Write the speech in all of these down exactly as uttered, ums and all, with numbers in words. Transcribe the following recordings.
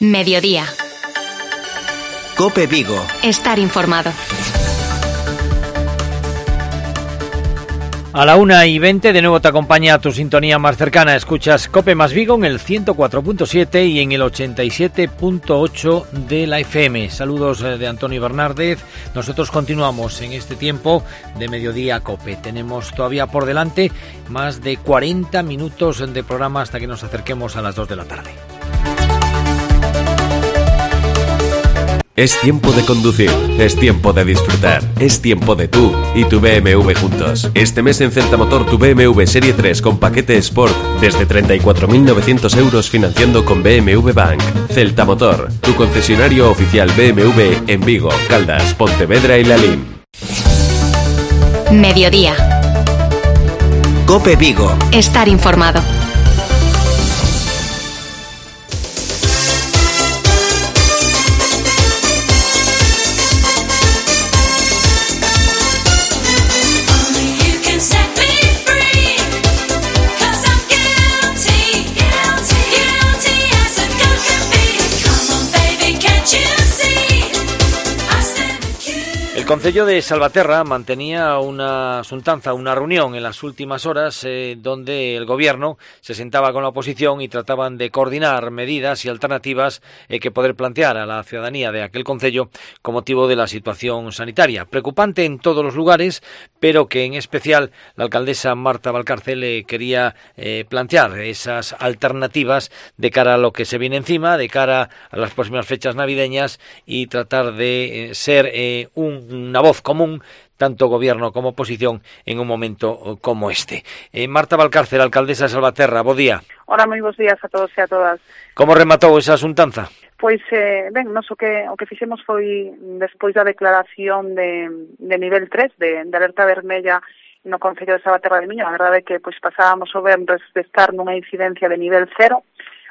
Mediodía. COPE Vigo. Estar informado. A la una y veinte de nuevo te acompaña tu sintonía más cercana. Escuchas COPE más Vigo en el ciento cuatro punto siete y en el ochenta y siete punto ocho de la F M. Saludos de Antonio Bernárdez. Nosotros continuamos en este tiempo de Mediodía COPE. Tenemos todavía por delante más de cuarenta minutos de programa hasta que nos acerquemos a las dos de la tarde. Es tiempo de conducir, es tiempo de disfrutar, es tiempo de tú y tu B M W juntos. Este mes en Celta Motor tu B M W Serie tres con paquete Sport desde treinta y cuatro mil novecientos euros financiando con B M W Bank. Celta Motor, tu concesionario oficial B M W en Vigo, Caldas, Pontevedra y Lalín. Mediodía. COPE Vigo. Estar informado. El Concello de Salvaterra mantenía una asuntanza, una reunión en las últimas horas eh, donde el Gobierno se sentaba con la oposición y trataban de coordinar medidas y alternativas eh, que poder plantear a la ciudadanía de aquel concello con motivo de la situación sanitaria. Preocupante en todos los lugares, pero que en especial la alcaldesa Marta Valcárcel eh, quería eh, plantear esas alternativas de cara a lo que se viene encima, de cara a las próximas fechas navideñas y tratar de eh, ser eh, un una voz común, tanto gobierno como oposición, en un momento como este. Eh, Marta Valcárcel, alcaldesa de Salvaterra, bo día. Hola, moi bons días a todos e a todas. Como rematou esa asuntanza? Pois, eh, ben, nos o que, o que fixemos foi, despois da declaración de, de nivel tres, de, de alerta vermella no Concello de Salvaterra de Miño, a verdade é que pois, pasábamos o venres de estar nunha incidencia de nivel cero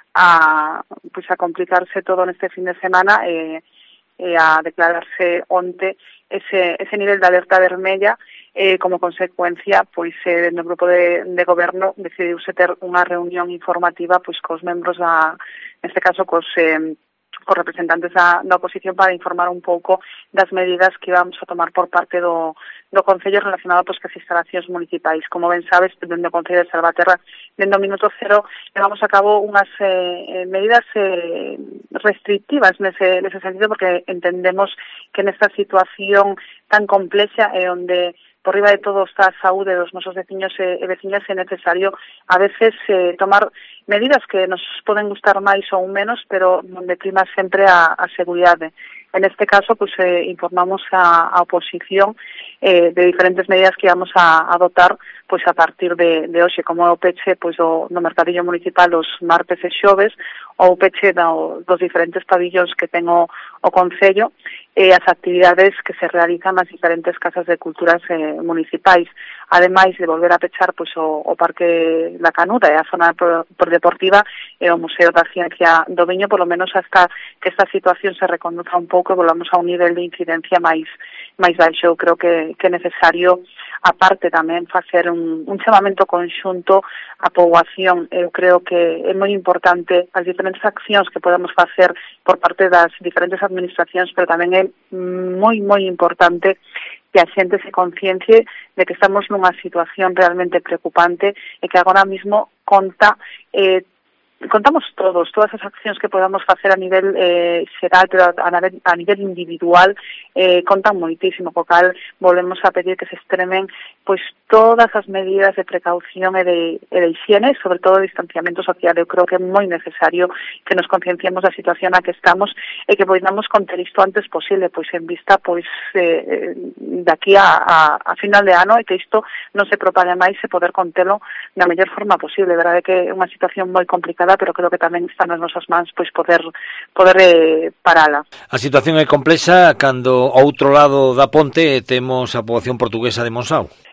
a, pois, a complicarse todo neste fin de semana e, e a declararse onte ese, ese nivel de alerta vermella. Eh, como consecuencia, pois, eh, no grupo de, de goberno decidiuse ter unha reunión informativa pois cos membros da, neste caso cos, eh, cos representantes da, da oposición para informar un pouco das medidas que íbamos a tomar por parte do, do Concello relacionado pois cas instalacións municipais. Como ben sabes, dende o Concello de Salvaterra, dende o minuto cero, levamos a cabo unhas eh, medidas eh, restrictivas nese, nese sentido, porque entendemos que nesta situación tan complexa e onde por riba de todo está a saúde dos nosos veciños e veciñas é necesario a veces eh, tomar medidas que nos poden gustar máis ou menos, pero onde prima sempre a, a seguridade. En este caso, pues eh, informamos a, a oposición eh, de diferentes medidas que íbamos a adoptar pues a partir de, de hoxe, como o peche pues, do, no mercadillo municipal os martes e xoves, ou o peche do, dos diferentes pabillóns que ten o, o Concello, e as actividades que se realizan nas diferentes casas de culturas eh, municipais. Ademais de volver a pechar pues, o, o Parque La Canuda e a zona deportiva e o Museo da Ciencia do Viño, por lo menos hasta que esta situación se reconduza un pouco e volvamos a un nivel de incidencia máis máis baixo. Eu creo que, que é necesario, aparte tamén, facer un, un chamamento conxunto á poboación. Eu creo que é moi importante as diferentes accións que podemos facer por parte das diferentes administracións, pero tamén é moi, moi importante que a xente se conciencie de que estamos nunha situación realmente preocupante e que agora mismo conta eh, contamos todos, todas as accións que podamos facer a nivel eh, xeral, pero a, a nivel individual, eh, contan moitísimo, co cal volvemos a pedir que se extremen pois todas as medidas de precaución e de, e de higiene, sobre todo de distanciamento social. Eu creo que é moi necesario que nos concienciemos da situación na que estamos e que podamos conter isto antes posible, pois en vista pois eh, daqui a, a, a final de ano, e que isto non se propague máis e poder contelo da mellor forma posible. Verdade que é unha situación moi complicada, pero creo que tamén está nas nosas mans pois poder poder eh, parala. A situación é complexa cando ao outro lado da ponte temos a poboación portuguesa de Monsao.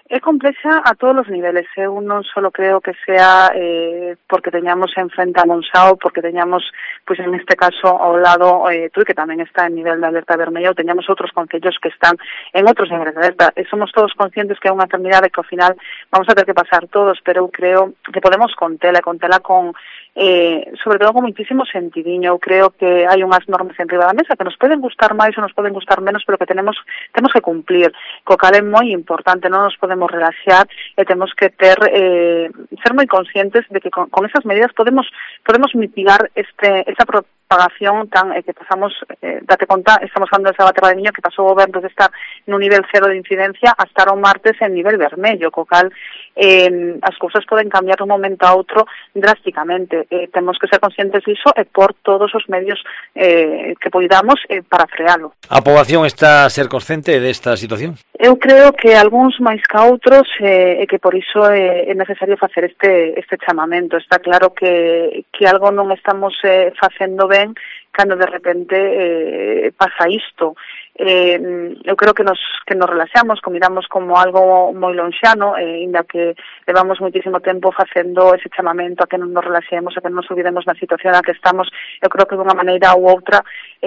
É complexa a todos os niveles. Eu non só creo que sea eh, porque teñamos en frente a Monsáo, porque teñamos, pois en este caso, ao lado eh, Tui, que tamén está en nivel de alerta vermella, ou teñamos outros concellos que están en outros niveles de alerta. E somos todos conscientes que é unha enfermidade que ao final vamos a ter que pasar todos, pero eu creo que podemos contela, contela con Eh, sobre todo con muitísimo sentidiño. Eu creo que hai unhas normas enriba da mesa que nos poden gustar máis ou nos poden gustar menos, pero que tenemos temos que cumplir, co cal é moi importante, non nos podemos relaxar e temos que ter eh, ser moi conscientes de que con, con esas medidas podemos podemos mitigar este esta propagación tan eh, que pasamos, eh, date conta, estamos falando de Salvaterra de Miño, que pasou o venres de estar no nivel cero de incidencia a estar o martes en nivel vermello, co cal eh, as cousas poden cambiar de un momento a outro drásticamente. Eh, temos que ser conscientes disso e por todos os medios eh, que poidamos eh, para frealo. A poboación está a ser consciente desta situación? Eu creo que algúns máis que outros eh, e que por iso é, é necesario facer este este chamamento. Está claro que, que algo non estamos eh, facendo ben cando de repente eh, pasa isto. Eh, eu creo que nos que nos relaxamos, que miramos como algo moi lonxano, eh, inda que levamos moitísimo tempo facendo ese chamamento a que non nos relaxemos, a que non nos olvidemos na situación na que estamos. Eu creo que de unha maneira ou outra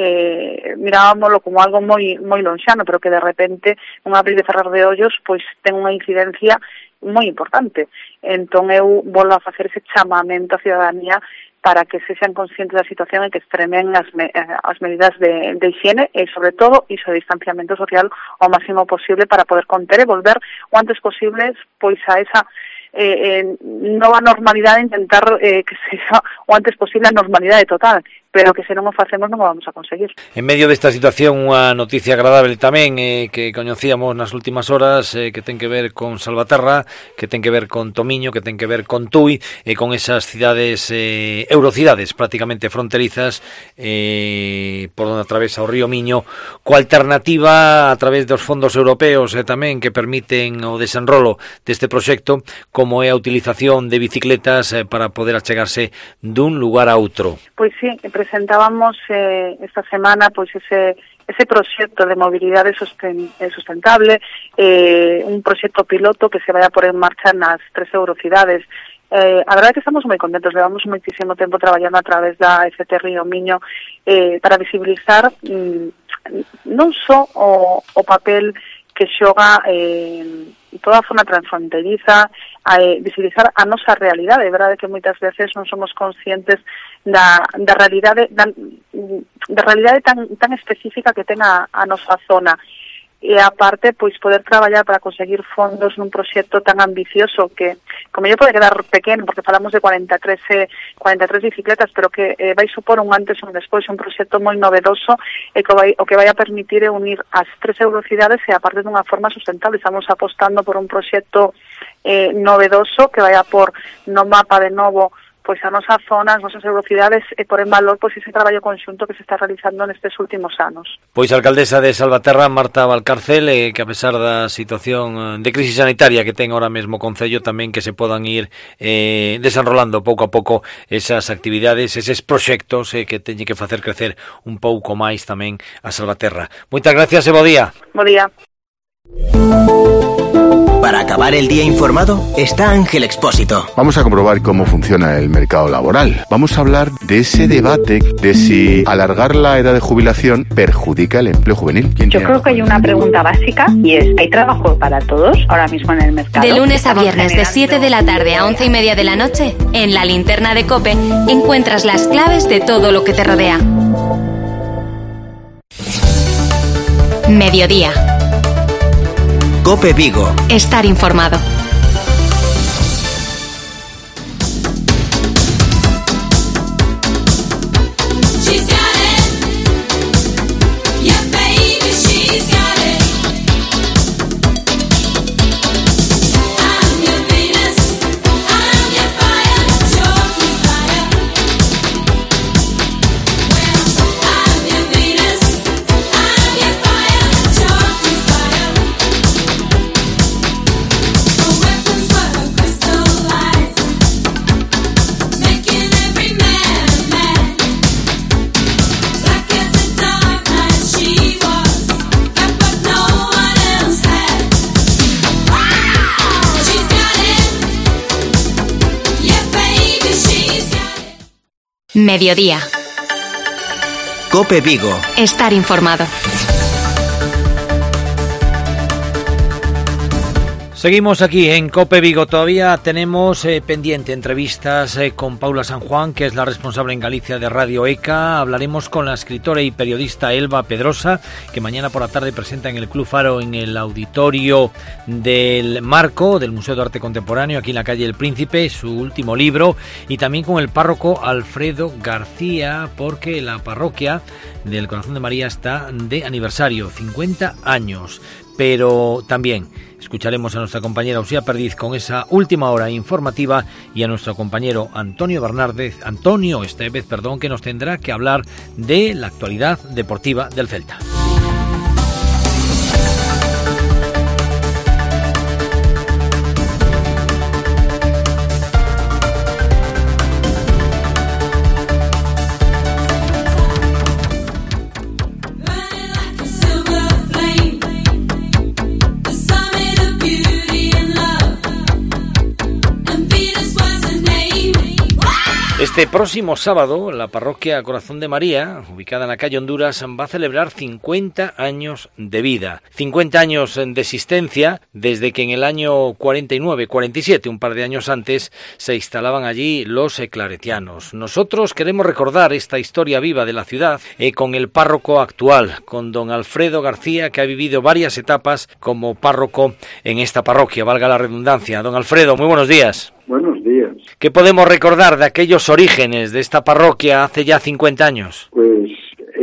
eh, mirábamoslo como algo moi moi lonxano, pero que de repente un abrir e cerrar de ollos pois ten unha incidencia moi importante. Entón eu volvo a facer ese chamamento á ciudadanía para que se sean conscientes da situación e que extremen as, me, as medidas de, de higiene e, sobre todo, iso de distanciamento social o máximo posible para poder conter e volver o antes posible pois a esa eh, eh, nova normalidade, intentar eh, que sexa o antes posible a normalidade total, pero que se non o facemos non o vamos a conseguir. En medio desta situación, unha noticia agradable tamén eh, que coñecíamos nas últimas horas, eh, que ten que ver con Salvaterra, que ten que ver con Tomiño, que ten que ver con Tui, e eh, con esas cidades, eh, eurocidades prácticamente fronterizas, eh, por onde atravesa o río Miño, coa alternativa a través dos fondos europeos eh, tamén que permiten o desenrolo deste proxecto, como é a utilización de bicicletas eh, para poder achegarse dun lugar a outro. Pois sí, presentábamos eh, esta semana pois ese ese proxecto de mobilidade sosten, sustentable, eh, un proxecto piloto que se vai a poner en marcha nas tres eurocidades. Eh, a verdade é que estamos moi contentos, levamos moitísimo tempo traballando a través da F T Río Miño eh, para visibilizar mm, non só o, o papel que xoga eh, toda a zona transfronteriza, a eh, visibilizar a nosa realidade. É verdade que moitas veces non somos conscientes da, da realidade da, da realidade tan, tan específica que ten a, a nosa zona. E aparte, pois, poder traballar para conseguir fondos nun proxecto tan ambicioso que, como yo pode quedar pequeno, porque falamos de cuarenta e tres, eh, cuarenta e tres bicicletas, pero que eh, vai supor un antes e un despois, un proxecto moi novedoso e que vai, o que vai a permitir é unir as tres eurocidades e aparte dunha forma sustentable. Estamos apostando por un proxecto eh, novedoso que vai a por no mapa de novo pois a nosa zona, as nosas eurocidades e por en valor pois ese traballo conxunto que se está realizando nestes últimos anos. Pois a alcaldesa de Salvaterra, Marta Valcárcel, eh, que a pesar da situación de crisis sanitaria que ten ahora mesmo o concello, tamén que se podan ir eh, desenrolando pouco a pouco esas actividades, eses proxectos eh, que teñen que facer crecer un pouco máis tamén a Salvaterra. Moitas gracias e bo día. Bo día. Para acabar el día informado está Ángel Expósito. Vamos a comprobar cómo funciona el mercado laboral. Vamos a hablar de ese debate de si alargar la edad de jubilación perjudica el empleo juvenil. Yo creo que hay una pregunta básica y es, ¿hay trabajo para todos ahora mismo en el mercado? De lunes a viernes de siete de la tarde a once y media de la noche, en la linterna de COPE, encuentras las claves de todo lo que te rodea. Mediodía. COPE Vigo. Estar informado. Mediodía. COPE Vigo. Estar informado. Seguimos aquí en COPE Vigo. Todavía tenemos eh, pendiente entrevistas eh, con Paula San Juan, que es la responsable en Galicia de Radio ECA. Hablaremos con la escritora y periodista Elba Pedrosa, que mañana por la tarde presenta en el Club Faro, en el auditorio del Marco, del Museo de Arte Contemporáneo, aquí en la calle El Príncipe, su último libro. Y también con el párroco Alfredo García, porque la parroquia del Corazón de María está de aniversario, cincuenta años. Pero también escucharemos a nuestra compañera Usía Perdiz con esa última hora informativa y a nuestro compañero Antonio Bernárdez, Antonio Estevez, perdón, que nos tendrá que hablar de la actualidad deportiva del Celta. Este próximo sábado, la parroquia Corazón de María, ubicada en la calle Honduras, va a celebrar cincuenta años de vida. cincuenta años de existencia, desde que en el año cuarenta y nueve, cuarenta y siete, un par de años antes, se instalaban allí los claretianos. Nosotros queremos recordar esta historia viva de la ciudad eh, con el párroco actual, con don Alfredo García, que ha vivido varias etapas como párroco en esta parroquia, valga la redundancia. Don Alfredo, muy buenos días. Buenos días. ¿Qué podemos recordar de aquellos orígenes de esta parroquia hace ya cincuenta años? Pues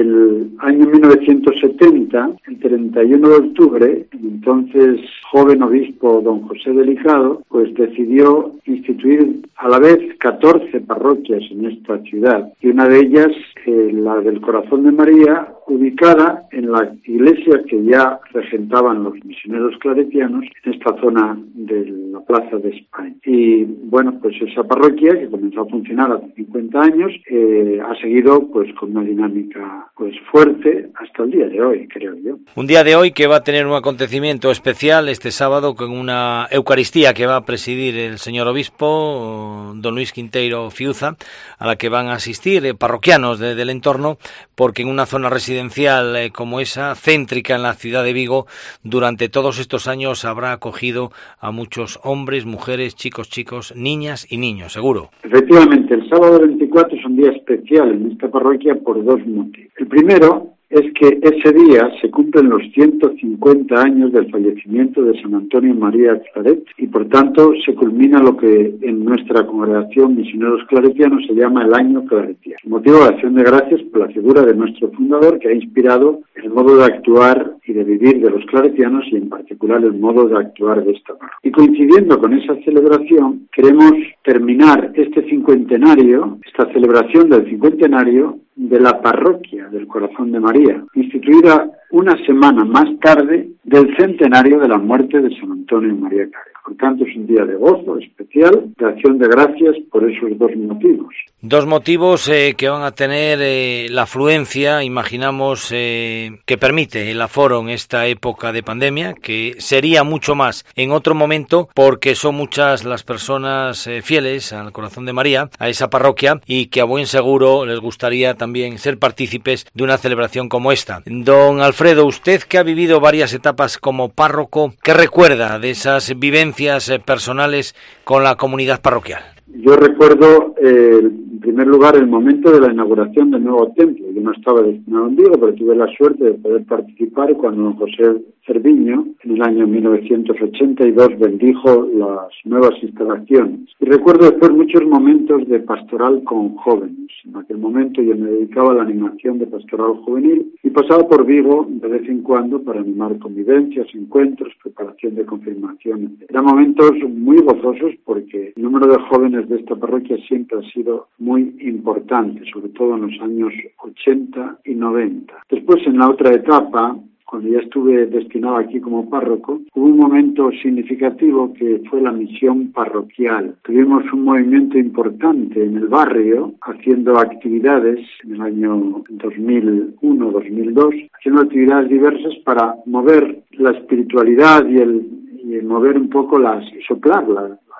el año mil novecientos setenta, el treinta y uno de octubre, el entonces joven obispo don José Delicado, pues decidió instituir a la vez catorce parroquias en esta ciudad, y una de ellas, eh, la del Corazón de María, ubicada en la iglesia que ya regentaban los misioneros claretianos en esta zona de la Plaza de España. Y bueno, pues esa parroquia, que comenzó a funcionar hace cincuenta años, eh, ha seguido pues con una dinámica pues fuerte hasta el día de hoy, creo yo. Un día de hoy que va a tener un acontecimiento especial este sábado con una Eucaristía que va a presidir el señor obispo, don Luis Quinteiro Fiuza, a la que van a asistir eh, parroquianos de, del entorno, porque en una zona residencial eh, como esa, céntrica en la ciudad de Vigo, durante todos estos años habrá acogido a muchos hombres, mujeres, chicos, chicos, niñas y niños, seguro. Efectivamente, el sábado veinticuatro es un día especial en esta parroquia por dos motivos. El primero es que ese día se cumplen los ciento cincuenta años del fallecimiento de San Antonio María Claret y por tanto se culmina lo que en nuestra congregación Misioneros Claretianos se llama el Año Claretiano. Motivo de acción de gracias por la figura de nuestro fundador, que ha inspirado el modo de actuar y de vivir de los claretianos y en particular el modo de actuar de esta parroquia. Y coincidiendo con esa celebración, queremos terminar este cincuentenario, esta celebración del cincuentenario de la parroquia del Corazón de María, instituida una semana más tarde del centenario de la muerte de San Antonio María Claret. Por tanto, es un día de gozo especial, de acción de gracias por esos dos motivos. Dos motivos eh, que van a tener eh, la afluencia, imaginamos, eh, que permite el aforo en esta época de pandemia, que sería mucho más en otro momento, porque son muchas las personas eh, fieles al Corazón de María, a esa parroquia, y que a buen seguro les gustaría también ser partícipes de una celebración como esta. Don Alfredo, usted que ha vivido varias etapas como párroco, ¿qué recuerda de esas vivencias personales con la comunidad parroquial? Yo recuerdo, eh, en primer lugar, el momento de la inauguración del nuevo templo. Yo no estaba destinado en Vigo, pero tuve la suerte de poder participar cuando don José Cerviño, en el año mil novecientos ochenta y dos, bendijo las nuevas instalaciones. Y recuerdo después muchos momentos de pastoral con jóvenes. En aquel momento yo me dedicaba a la animación de pastoral juvenil y pasaba por Vigo de vez en cuando para animar convivencias, encuentros, preparación de confirmación. Eran momentos muy gozosos porque el número de jóvenes de esta parroquia siempre ha sido muy importante, sobre todo en los años ochenta y noventa. Después, en la otra etapa, cuando ya estuve destinado aquí como párroco, hubo un momento significativo que fue la misión parroquial. Tuvimos un movimiento importante en el barrio, haciendo actividades en el año dos mil uno dos mil dos, haciendo actividades diversas para mover la espiritualidad y el, y mover un poco las, soplar la, la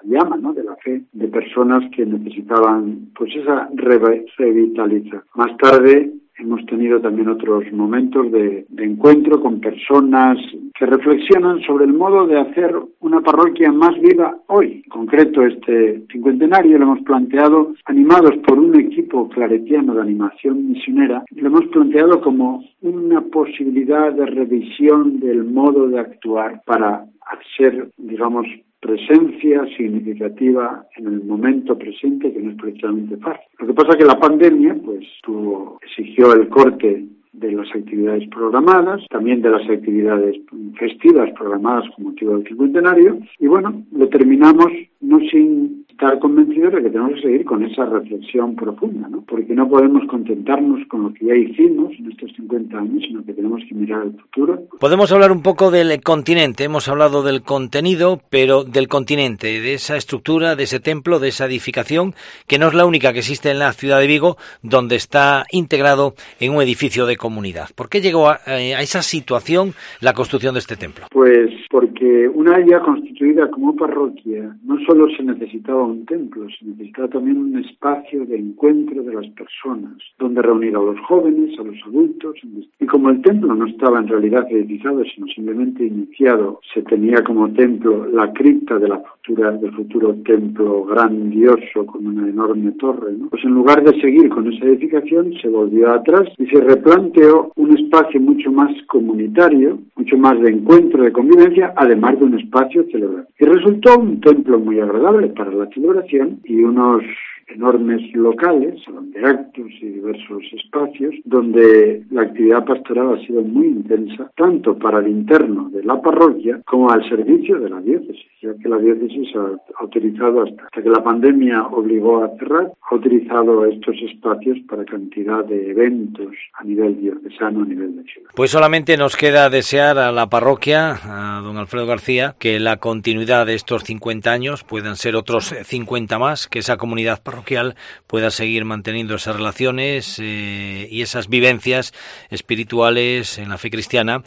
llama, ¿no?, de la fe, de personas que necesitaban pues esa re- revitalización. Más tarde hemos tenido también otros momentos de, de encuentro con personas que reflexionan sobre el modo de hacer una parroquia más viva hoy. En concreto, este cincuentenario lo hemos planteado animados por un equipo claretiano de animación misionera, lo hemos planteado como una posibilidad de revisión del modo de actuar para hacer, digamos, presencia significativa en el momento presente, que no es precisamente fácil. Lo que pasa es que la pandemia pues tuvo, exigió el corte de las actividades programadas, también de las actividades festivas programadas con motivo del cincuentenario, y bueno, lo terminamos no sin estar convencidos de que tenemos que seguir con esa reflexión profunda, ¿no? Porque no podemos contentarnos con lo que ya hicimos en estos cincuenta años, sino que tenemos que mirar al futuro. Podemos hablar un poco del continente, hemos hablado del contenido, pero del continente, de esa estructura, de ese templo, de esa edificación, que no es la única que existe en la ciudad de Vigo, donde está integrado en un edificio de comunidad. ¿Por qué llegó a, a esa situación la construcción de este templo? Pues porque una vez ya constituida como parroquia, no solo se necesitaba un templo, se necesitaba también un espacio de encuentro de las personas, donde reunir a los jóvenes, a los adultos. Y como el templo no estaba en realidad edificado, sino simplemente iniciado, se tenía como templo la cripta de la futura, del futuro templo grandioso con una enorme torre, ¿no? Pues en lugar de seguir con esa edificación, se volvió atrás y se replanteó un espacio mucho más comunitario, mucho más de encuentro, de convivencia, además de un espacio celebrativo. Y resultó un templo muy agradable para la celebración y unos enormes locales, salón de actos y diversos espacios, donde la actividad pastoral ha sido muy intensa, tanto para el interno de la parroquia como al servicio de la diócesis, ya que la diócesis ha, ha utilizado, hasta, hasta que la pandemia obligó a cerrar, ha utilizado estos espacios para cantidad de eventos a nivel diocesano, a nivel de ciudad. Pues solamente nos queda desear a la parroquia, a don Alfredo García, que la continuidad de estos cincuenta años puedan ser otros cincuenta más, que esa comunidad parroquial pueda seguir manteniendo esas relaciones eh, y esas vivencias espirituales en la fe cristiana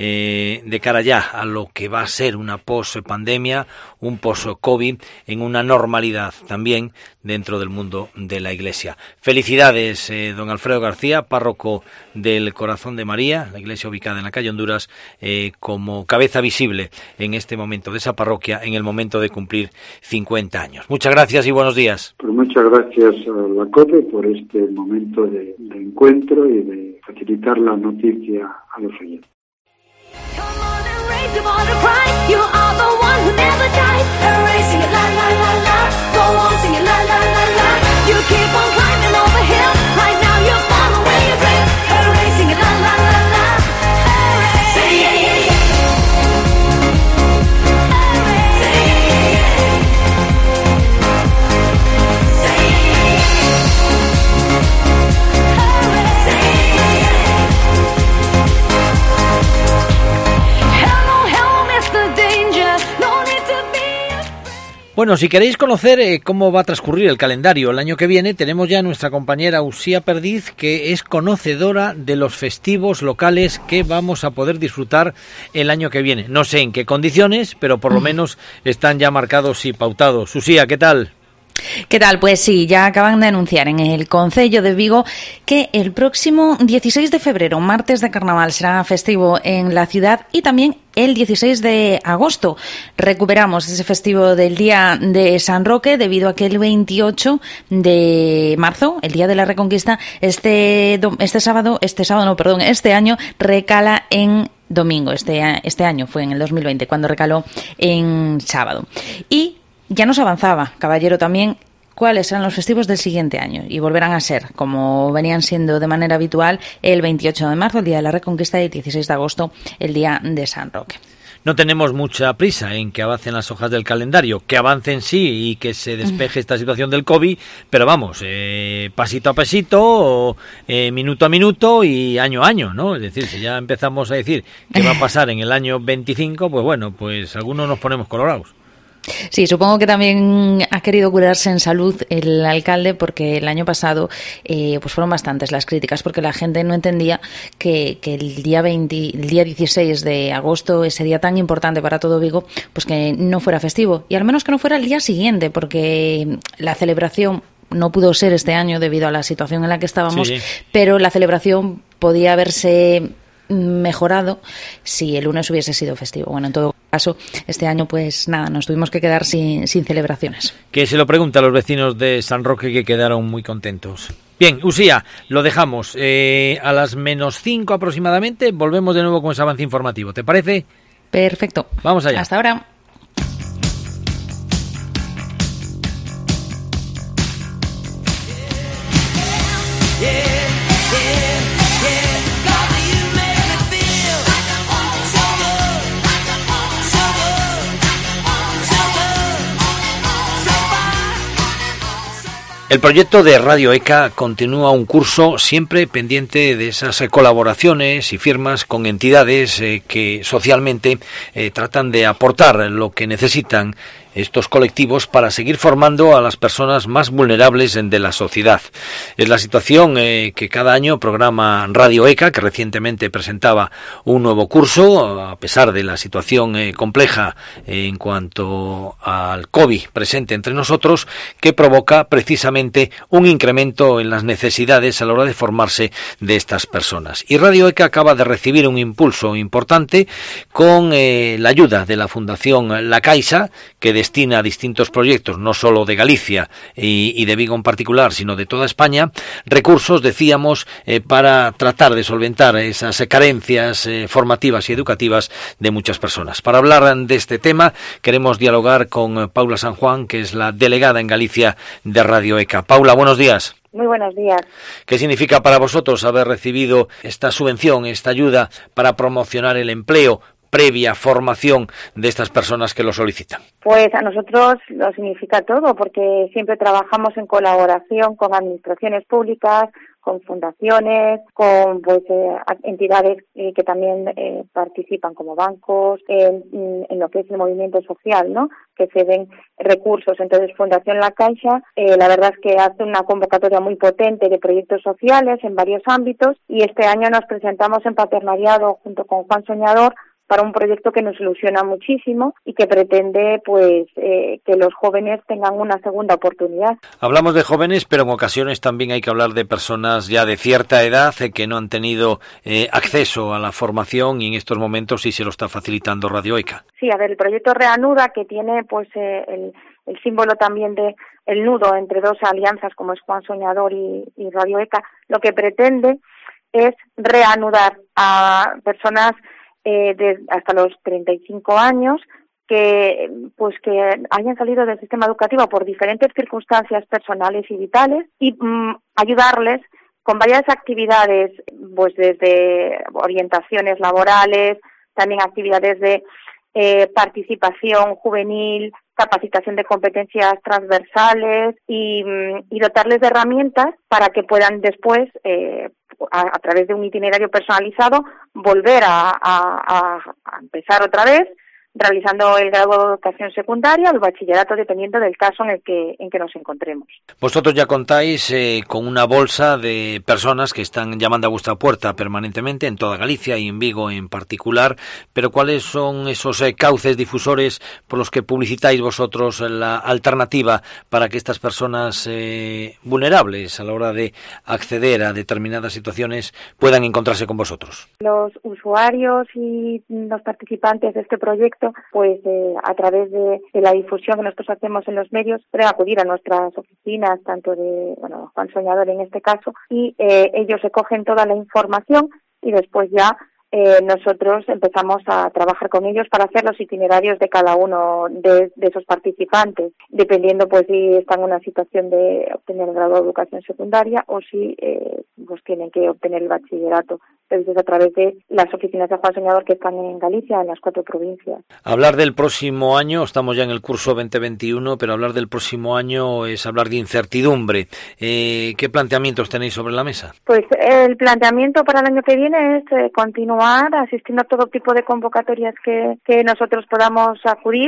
eh, de cara ya a lo que va a ser una post-pandemia, un post-COVID, en una normalidad también dentro del mundo de la Iglesia. Felicidades, eh, don Alfredo García, párroco del Corazón de María, la iglesia ubicada en la calle Honduras, eh, como cabeza visible en este momento de esa parroquia, en el momento de cumplir cincuenta años. Muchas gracias y buenos días. Pues muchas gracias a la COPE por este momento de, de encuentro y de facilitar la noticia a los oyentes. Bueno, si queréis conocer eh, cómo va a transcurrir el calendario el año que viene, tenemos ya a nuestra compañera Usía Perdiz, que es conocedora de los festivos locales que vamos a poder disfrutar el año que viene. No sé en qué condiciones, pero por lo menos están ya marcados y pautados. Usía, ¿qué tal? ¿Qué tal? Pues sí, ya acaban de anunciar en el Concello de Vigo que el próximo dieciséis de febrero, martes de Carnaval, será festivo en la ciudad, y también el dieciséis de agosto recuperamos ese festivo del Día de San Roque, debido a que el veintiocho de marzo, el Día de la Reconquista, este este sábado, este sábado no, perdón, este año recala en domingo. Este, este año fue en el dos mil veinte cuando recaló en sábado. Y ya nos avanzaba, caballero, también cuáles serán los festivos del siguiente año, y volverán a ser, como venían siendo de manera habitual, el veintiocho de marzo, el Día de la Reconquista, y el dieciséis de agosto, el Día de San Roque. No tenemos mucha prisa en que avancen las hojas del calendario, que avancen sí y que se despeje esta situación del COVID, pero vamos, eh, pasito a pasito, eh, minuto a minuto y año a año, ¿no? Es decir, si ya empezamos a decir qué va a pasar en el año veinticinco, pues bueno, pues algunos nos ponemos colorados. Sí, supongo que también ha querido curarse en salud el alcalde, porque el año pasado eh, pues fueron bastantes las críticas, porque la gente no entendía que, que el día veinte, el día dieciséis de agosto, ese día tan importante para todo Vigo, pues que no fuera festivo, y al menos que no fuera el día siguiente, porque la celebración no pudo ser este año debido a la situación en la que estábamos, sí, sí. Pero la celebración podía haberse mejorado si el lunes hubiese sido festivo. Bueno, en todo caso, este año pues nada, nos tuvimos que quedar sin, sin celebraciones. Que se lo pregunta a los vecinos de San Roque, que quedaron muy contentos. Bien, Usía, lo dejamos. Eh, a las menos cinco aproximadamente volvemos de nuevo con ese avance informativo. ¿Te parece? Perfecto. Vamos allá. Hasta ahora. El proyecto de Radio E C A continúa un curso siempre pendiente de esas colaboraciones y firmas con entidades eh, que socialmente eh, tratan de aportar lo que necesitan estos colectivos para seguir formando a las personas más vulnerables de la sociedad. Es la situación eh, que cada año programa Radio E C A, que recientemente presentaba un nuevo curso, a pesar de la situación eh, compleja eh, en cuanto al COVID presente entre nosotros, que provoca precisamente un incremento en las necesidades a la hora de formarse de estas personas. Y Radio E C A acaba de recibir un impulso importante con eh, la ayuda de la Fundación La Caixa, que destina a distintos proyectos, no solo de Galicia y, y de Vigo en particular, sino de toda España, recursos, decíamos, eh, para tratar de solventar esas carencias eh, formativas y educativas de muchas personas. Para hablar de este tema, queremos dialogar con Paula San Juan, que es la delegada en Galicia de Radio E C A. Paula, buenos días. Muy buenos días. ¿Qué significa para vosotros haber recibido esta subvención, esta ayuda para promocionar el empleo previa formación de estas personas que lo solicitan? Pues a nosotros lo significa todo, porque siempre trabajamos en colaboración con administraciones públicas, con fundaciones, con pues eh, entidades eh, que también eh, participan como bancos, en, en lo que es el movimiento social, ¿no?, que se den recursos. Entonces, Fundación La Caixa, eh, la verdad es que hace una convocatoria muy potente de proyectos sociales en varios ámbitos, y este año nos presentamos en paternariado junto con Juan Soñador para un proyecto que nos ilusiona muchísimo y que pretende pues eh, que los jóvenes tengan una segunda oportunidad. Hablamos de jóvenes, pero en ocasiones también hay que hablar de personas ya de cierta edad eh, que no han tenido eh, acceso a la formación, y en estos momentos sí se lo está facilitando Radio E C A. Sí, a ver, el proyecto Reanuda, que tiene pues eh, el, el símbolo también de el nudo entre dos alianzas como es Juan Soñador y, y Radio E C A, lo que pretende es reanudar a personas Eh, de hasta los treinta y cinco años que pues que hayan salido del sistema educativo por diferentes circunstancias personales y vitales, y mm, ayudarles con varias actividades, pues desde orientaciones laborales, también actividades de eh, participación juvenil, capacitación de competencias transversales y, y dotarles de herramientas para que puedan después, eh, a, a través de un itinerario personalizado, volver a, a, a empezar otra vez, realizando el grado de educación secundaria o el bachillerato, dependiendo del caso en el que en que nos encontremos. Vosotros ya contáis eh, con una bolsa de personas que están llamando a vuestra puerta permanentemente en toda Galicia y en Vigo en particular, pero ¿cuáles son esos eh, cauces difusores por los que publicitáis vosotros la alternativa para que estas personas eh, vulnerables a la hora de acceder a determinadas situaciones puedan encontrarse con vosotros? Los usuarios y los participantes de este proyecto, pues eh, a través de, de la difusión que nosotros hacemos en los medios, pueden acudir a nuestras oficinas, tanto de, bueno, Juan Soñador en este caso, y eh, ellos recogen toda la información y después ya eh, nosotros empezamos a trabajar con ellos para hacer los itinerarios de cada uno de, de esos participantes, dependiendo pues si están en una situación de obtener el grado de educación secundaria o si eh, pues tienen que obtener el bachillerato. Entonces, a través de las oficinas de Juan Soñador que están en Galicia, en las cuatro provincias. Hablar del próximo año, estamos ya en el curso veinte veintiuno, pero hablar del próximo año es hablar de incertidumbre. Eh, ¿Qué planteamientos tenéis sobre la mesa? Pues el planteamiento para el año que viene es eh, continuar asistiendo a todo tipo de convocatorias que, que nosotros podamos acudir,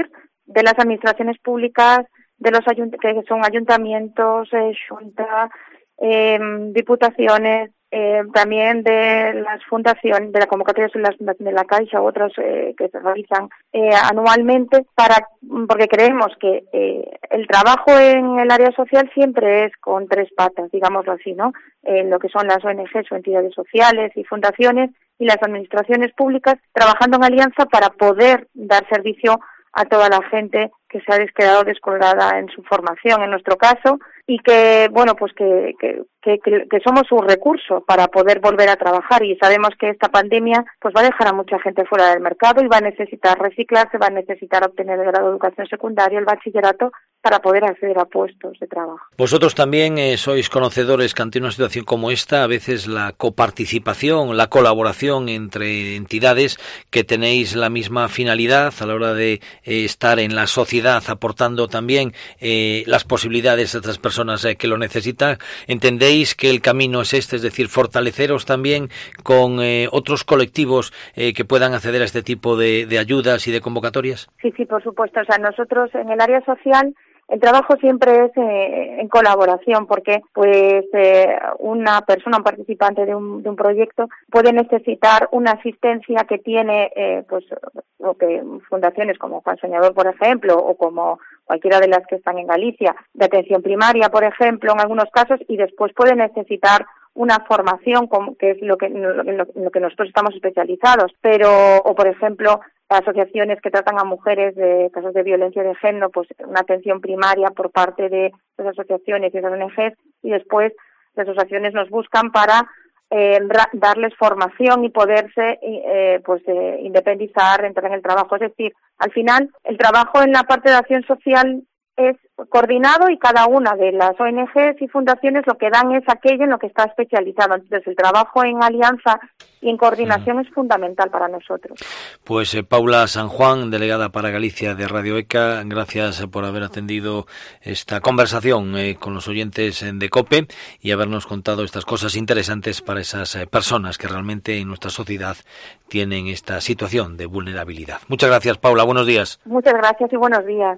de las administraciones públicas, de los ayunt que son ayuntamientos, eh, Xunta, eh, diputaciones, eh, también de las fundaciones, de la convocatoria de la, de la Caixa u otras eh, que se realizan eh, anualmente, para porque creemos que eh, el trabajo en el área social siempre es con tres patas, digámoslo así, ¿no? En lo que son las O N Ges o entidades sociales y fundaciones y las administraciones públicas, trabajando en alianza para poder dar servicio a toda la gente que se ha quedado descolgada en su formación, en nuestro caso, y que, bueno, pues que, que, que, que somos un recurso para poder volver a trabajar, y sabemos que esta pandemia pues va a dejar a mucha gente fuera del mercado y va a necesitar reciclarse, va a necesitar obtener el grado de educación secundaria, el bachillerato, para poder acceder a puestos de trabajo. Vosotros también eh, sois conocedores que ante una situación como esta, a veces la coparticipación, la colaboración entre entidades que tenéis la misma finalidad a la hora de eh, estar en la sociedad, aportando también eh, las posibilidades a otras personas eh, que lo necesitan. ¿Entendéis que el camino es este, es decir, fortaleceros también con eh, otros colectivos eh, que puedan acceder a este tipo de, de ayudas y de convocatorias? Sí, sí, por supuesto. O sea, nosotros en el área social el trabajo siempre es eh, en colaboración, porque pues eh, una persona, un participante de un, de un proyecto puede necesitar una asistencia que tiene eh, pues lo que fundaciones como Juan Soñador, por ejemplo, o como cualquiera de las que están en Galicia, de atención primaria, por ejemplo, en algunos casos, y después puede necesitar una formación, como, que es lo que, lo, lo, lo que nosotros estamos especializados, pero, o por ejemplo, asociaciones que tratan a mujeres de casos de violencia de género, pues una atención primaria por parte de las asociaciones y las O N Ges, y después las asociaciones nos buscan para eh, darles formación y poderse eh, pues eh, independizar, entrar en el trabajo. Es decir, al final el trabajo en la parte de acción social es coordinado y cada una de las O N Ges y fundaciones lo que dan es aquello en lo que está especializado. Entonces el trabajo en alianza y en coordinación es fundamental para nosotros. Pues eh, Paula San Juan, delegada para Galicia de Radio ECA, gracias por haber atendido esta conversación eh, con los oyentes de COPE y habernos contado estas cosas interesantes para esas eh, personas que realmente en nuestra sociedad tienen esta situación de vulnerabilidad. Muchas gracias, Paula. Buenos días. Muchas gracias y buenos días.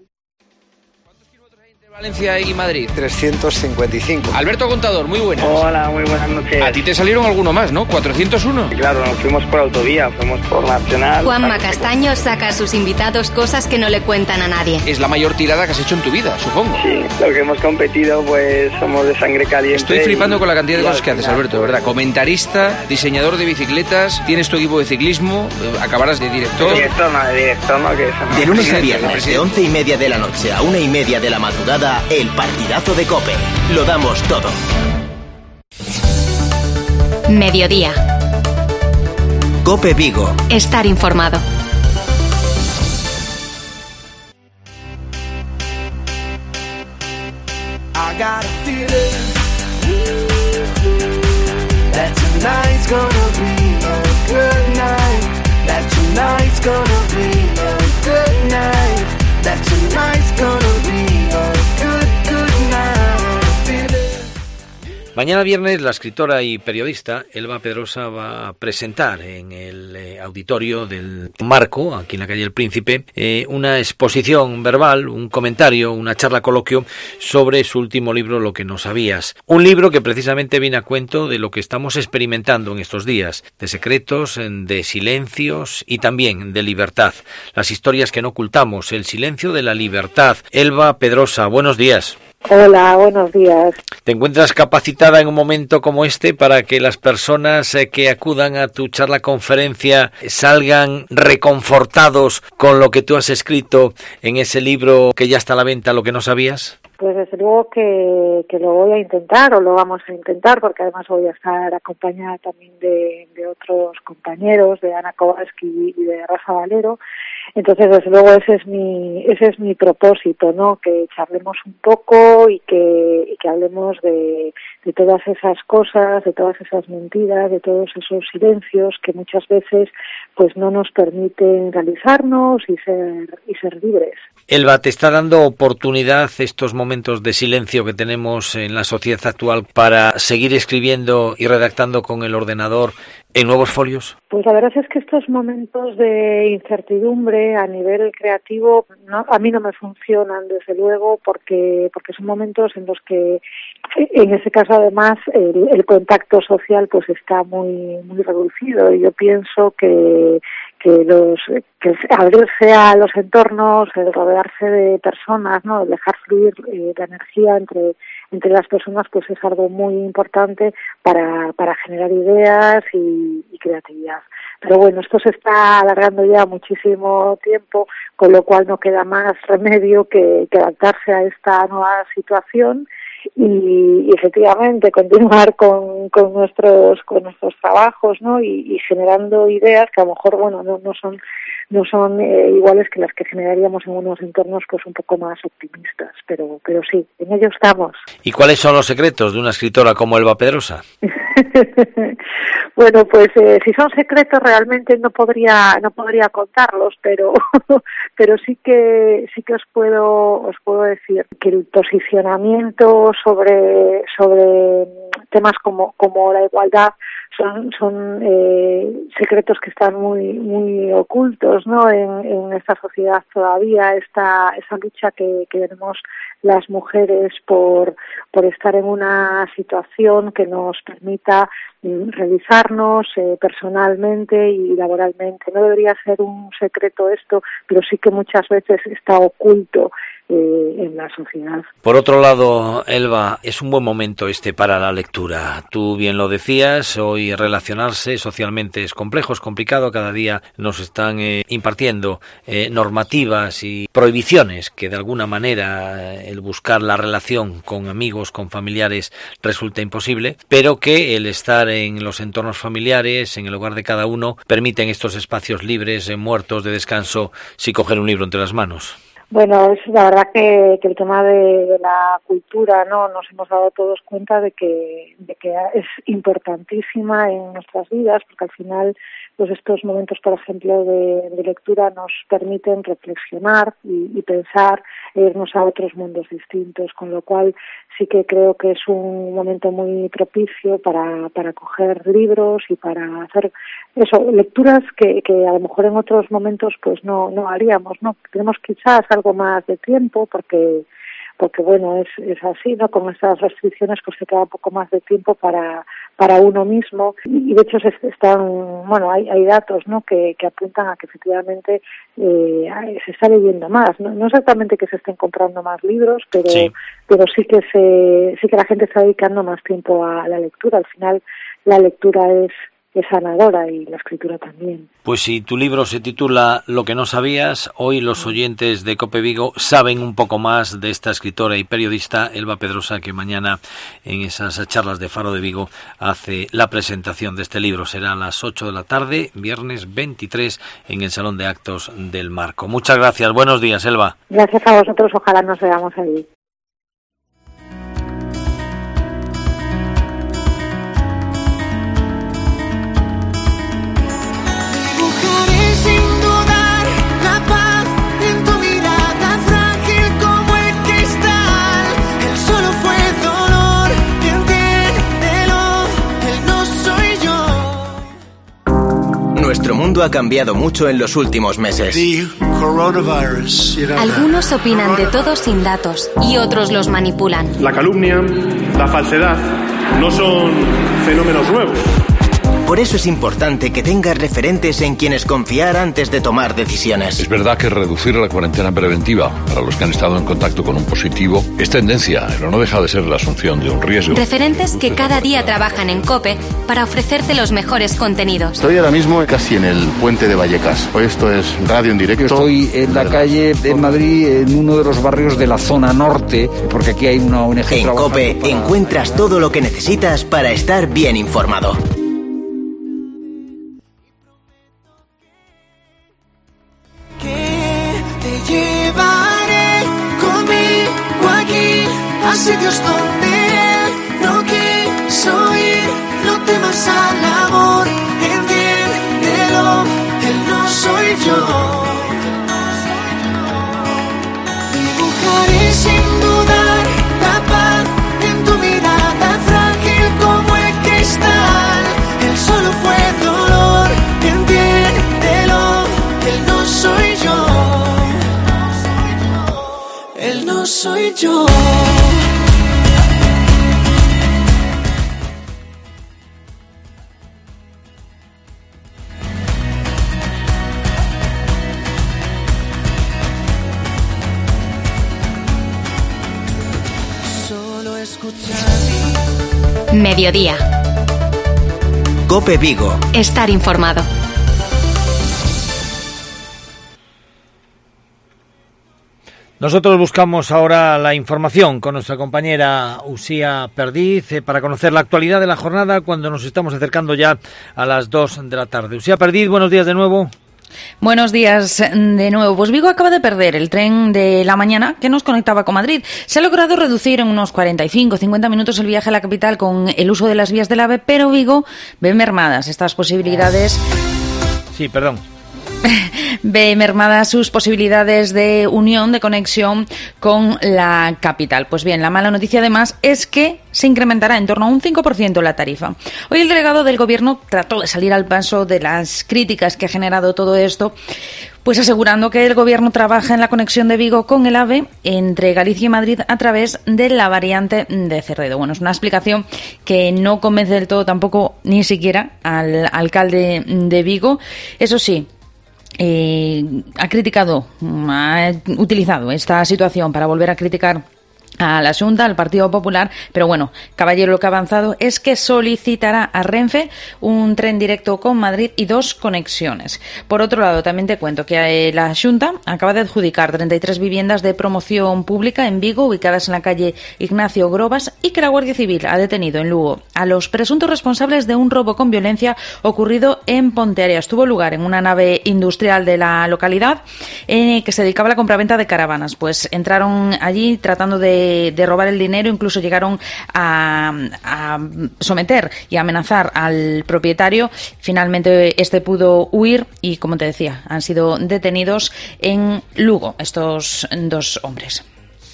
Valencia y Madrid. trescientos cincuenta y cinco. Alberto Contador, muy buenas. Hola, muy buenas noches. A ti te salieron alguno más, ¿no? cuatrocientos uno. Claro, nos fuimos por autovía, fuimos por Nacional. Juanma Castaño saca a sus invitados cosas que no le cuentan a nadie. Es la mayor tirada que has hecho en tu vida, supongo. Sí, lo que hemos competido, pues somos de sangre caliente. Estoy flipando y... con la cantidad de cosas que haces, Alberto, de verdad. Comentarista, diseñador de bicicletas, tienes tu equipo de ciclismo, acabarás de director. Director, no, de director, no, que eso no. De lunes a viernes, de once y media de la noche a una y media de la madrugada, el partido de COPE. Lo damos todo. Mediodía. COPE Vigo. Estar informado. I got a feeling that tonight's gonna be a good night. That tonight's gonna be a good night. That tonight's gonna be a good Mañana viernes la escritora y periodista Elba Pedrosa va a presentar en el eh, auditorio del Marco, aquí en la calle El Príncipe, eh, una exposición verbal, un comentario, una charla coloquio sobre su último libro, Lo que no sabías. Un libro que precisamente viene a cuento de lo que estamos experimentando en estos días, de secretos, de silencios y también de libertad. Las historias que no ocultamos, el silencio de la libertad. Elba Pedrosa, buenos días. Hola, buenos días. ¿Te encuentras capacitada en un momento como este para que las personas eh, que acudan a tu charla conferencia salgan reconfortados con lo que tú has escrito en ese libro que ya está a la venta, Lo que no sabías? Pues desde luego que, que lo voy a intentar, o lo vamos a intentar, porque además voy a estar acompañada también de, de otros compañeros, de Ana Kowalski y de Rafa Valero. Entonces, desde luego, ese es mi ese es mi propósito, ¿no? Que charlemos un poco y que y que hablemos de, de todas esas cosas, de todas esas mentiras, de todos esos silencios que muchas veces pues no nos permiten realizarnos y ser y ser libres. Elba, ¿te está dando oportunidad estos momentos de silencio que tenemos en la sociedad actual para seguir escribiendo y redactando con el ordenador en nuevos folios? Pues la verdad es que estos momentos de incertidumbre a nivel creativo no, a mí no me funcionan, desde luego, porque porque son momentos en los que, en ese caso además, el, el contacto social pues está muy muy reducido, y yo pienso que que los que abrirse a los entornos, el rodearse de personas, ¿no?, el dejar fluir eh, la energía entre entre las personas, pues es algo muy importante para para generar ideas y, y creatividad. Pero bueno, esto se está alargando ya muchísimo tiempo, con lo cual no queda más remedio que, que adaptarse a esta nueva situación y, y efectivamente continuar con, con nuestros con nuestros trabajos, ¿no? Y, y generando ideas que a lo mejor, bueno, no, no son no son eh, iguales que las que generaríamos en unos entornos pues un poco más optimistas, pero pero sí, en ello estamos. ¿Y cuáles son los secretos de una escritora como Elba Pedrosa? Bueno, pues eh, si son secretos realmente no podría no podría contarlos, pero pero sí que sí que os puedo os puedo decir que el posicionamiento sobre sobre temas como como la igualdad son son eh, secretos que están muy muy ocultos, ¿no?, en, en esta sociedad todavía, esta esa lucha que, que tenemos las mujeres por por estar en una situación que nos permita mm, realizarnos eh, personalmente y laboralmente. No debería ser un secreto esto, pero sí que muchas veces está oculto eh, en la sociedad. Por otro lado, Elba, es un buen momento este para la lectura. Tú bien lo decías, hoy relacionarse socialmente es complejo, es complicado. Cada día nos están eh, impartiendo eh, normativas y prohibiciones que de alguna manera eh, el buscar la relación con amigos, con familiares, resulta imposible, pero que el estar en los entornos familiares, en el hogar de cada uno, permiten estos espacios libres, eh, muertos de descanso, sin coger un libro entre las manos. Bueno, es la verdad que, que el tema de, de la cultura, ¿no?, nos hemos dado todos cuenta de que, de que es importantísima en nuestras vidas, porque al final pues estos momentos, por ejemplo, de, de lectura nos permiten reflexionar y, y pensar e irnos a otros mundos distintos, con lo cual sí que creo que es un momento muy propicio para, para coger libros y para hacer eso, lecturas que, que a lo mejor en otros momentos pues no, no haríamos, ¿no? Tenemos quizás algo más de tiempo porque porque bueno, es, es así, ¿no? Con estas restricciones pues se queda un poco más de tiempo para para uno mismo, y de hecho se están, bueno, hay, hay datos, ¿no?, que, que apuntan a que efectivamente eh, se está leyendo más, ¿no? No exactamente que se estén comprando más libros, pero sí. pero sí que se sí que la gente está dedicando más tiempo a la lectura. Al final la lectura es es sanadora y la escritura también. Pues si tu libro se titula Lo que no sabías, hoy los oyentes de COPE Vigo saben un poco más de esta escritora y periodista Elba Pedrosa, que mañana en esas charlas de Faro de Vigo hace la presentación de este libro. Será a las ocho de la tarde, viernes veintitrés, en el Salón de Actos del Marco. Muchas gracias, buenos días, Elba. Gracias a vosotros, ojalá nos veamos allí. Nuestro mundo ha cambiado mucho en los últimos meses. Algunos opinan de todo sin datos y otros los manipulan. La calumnia, la falsedad, no son fenómenos nuevos. Por eso es importante que tengas referentes en quienes confiar antes de tomar decisiones. Es verdad que reducir la cuarentena preventiva para los que han estado en contacto con un positivo es tendencia, pero no deja de ser la asunción de un riesgo. Referentes que cada día trabajan en COPE para ofrecerte los mejores contenidos. Estoy ahora mismo casi en el puente de Vallecas. Hoy esto es radio en directo. Estoy en la calle de Madrid, en uno de los barrios de la zona norte, porque aquí hay una O N G. En COPE para... encuentras todo lo que necesitas para estar bien informado. A sitios donde no quiso ir, no temas al amor, entiéndelo, él no soy yo. Dibujaré sin dudar la paz en tu mirada frágil como el cristal, él solo fue y yo. Solo escuchar. Mediodía. COPE Vigo. Estar informado. Nosotros buscamos ahora la información con nuestra compañera Usía Perdiz eh, para conocer la actualidad de la jornada cuando nos estamos acercando ya a las dos de la tarde. Usía Perdiz, buenos días de nuevo. Buenos días de nuevo. Pues Vigo acaba de perder el tren de la mañana que nos conectaba con Madrid. Se ha logrado reducir en unos cuarenta y cinco a cincuenta minutos el viaje a la capital con el uso de las vías del AVE, pero Vigo ve mermadas estas posibilidades. Sí, perdón. Ve mermadas sus posibilidades de unión, de conexión con la capital. Pues bien, la mala noticia además es que se incrementará en torno a un cinco por ciento la tarifa. Hoy el delegado del Gobierno trató de salir al paso de las críticas que ha generado todo esto, pues asegurando que el Gobierno trabaja en la conexión de Vigo con el AVE entre Galicia y Madrid a través de la variante de Cerredo. Bueno, es una explicación que no convence del todo tampoco ni siquiera al alcalde de Vigo. Eso sí, Eh, ha criticado, ha utilizado esta situación para volver a criticar a la Xunta, al Partido Popular, pero bueno, Caballero lo que ha avanzado es que solicitará a Renfe un tren directo con Madrid y dos conexiones. Por otro lado, también te cuento que la Xunta acaba de adjudicar treinta y tres viviendas de promoción pública en Vigo, ubicadas en la calle Ignacio Grobas, y que la Guardia Civil ha detenido en Lugo a los presuntos responsables de un robo con violencia ocurrido en Ponteareas. Tuvo lugar en una nave industrial de la localidad eh, que se dedicaba a la compraventa de caravanas. Pues entraron allí tratando de de robar el dinero, incluso llegaron a, a someter y amenazar al propietario. Finalmente este pudo huir y, como te decía, han sido detenidos en Lugo estos dos hombres.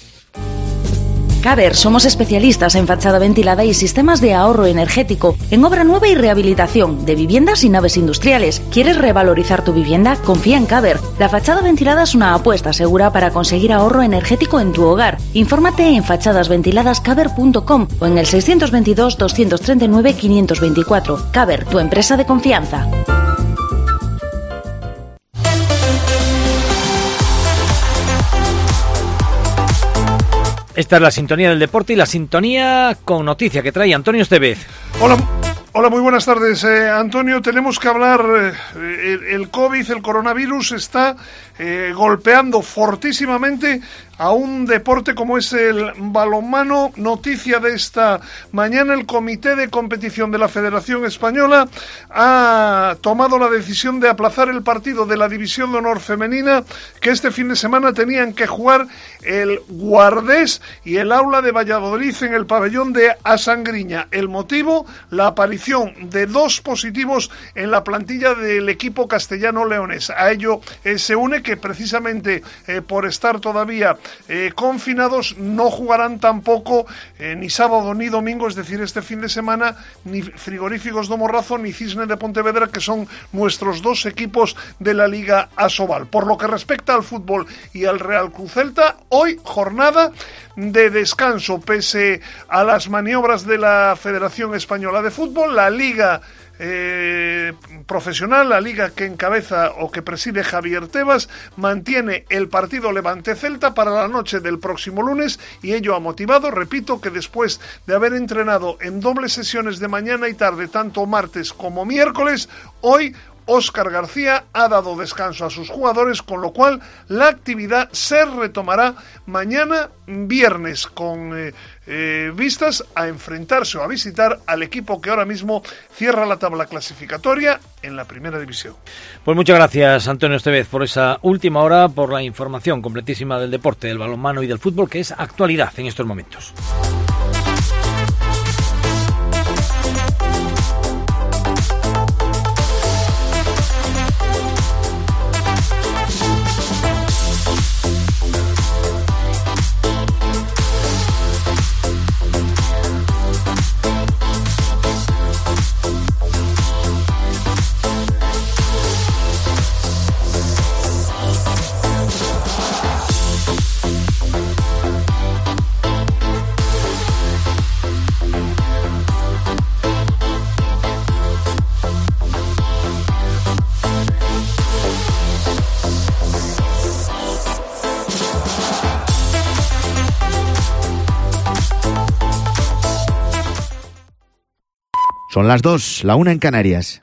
Caber, somos especialistas en fachada ventilada y sistemas de ahorro energético, en obra nueva y rehabilitación de viviendas y naves industriales. ¿Quieres revalorizar tu vivienda? Confía en Caber. La fachada ventilada es una apuesta segura para conseguir ahorro energético en tu hogar. Infórmate en fachadas ventiladas caber punto com o en el seiscientos veintidós, doscientos treinta y nueve, quinientos veinticuatro. Caber, tu empresa de confianza. Esta es la sintonía del deporte y la sintonía con noticia que trae Antonio Estevez. Hola, hola, muy buenas tardes, eh, Antonio. Tenemos que hablar, eh, el, el COVID, el coronavirus está eh, golpeando fortísimamente a un deporte como es el balonmano. Noticia de esta mañana: el Comité de Competición de la Federación Española ha tomado la decisión de aplazar el partido de la División de Honor Femenina, que este fin de semana tenían que jugar el Guardés y el Aula de Valladolid en el pabellón de Asangriña. El motivo: la aparición de dos positivos en la plantilla del equipo castellano-leonés. A ello eh, se une que precisamente eh, por estar todavía Eh, confinados no jugarán tampoco eh, ni sábado ni domingo, es decir, este fin de semana, ni Frigoríficos do Morrazo ni Cisne de Pontevedra, que son nuestros dos equipos de la Liga Asobal. Por lo que respecta al fútbol y al Real Cruz Celta, hoy jornada de descanso pese a las maniobras de la Federación Española de Fútbol. La Liga Eh, profesional, la liga que encabeza o que preside Javier Tebas, mantiene el partido Levante-Celta para la noche del próximo lunes, y ello ha motivado, repito, que después de haber entrenado en dobles sesiones de mañana y tarde, tanto martes como miércoles, hoy Óscar García ha dado descanso a sus jugadores, con lo cual la actividad se retomará mañana viernes con eh, eh, vistas a enfrentarse o a visitar al equipo que ahora mismo cierra la tabla clasificatoria en la primera división. Pues muchas gracias, Antonio Estevez, por esa última hora, por la información completísima del deporte, del balonmano y del fútbol, que es actualidad en estos momentos. Son las dos, la una en Canarias.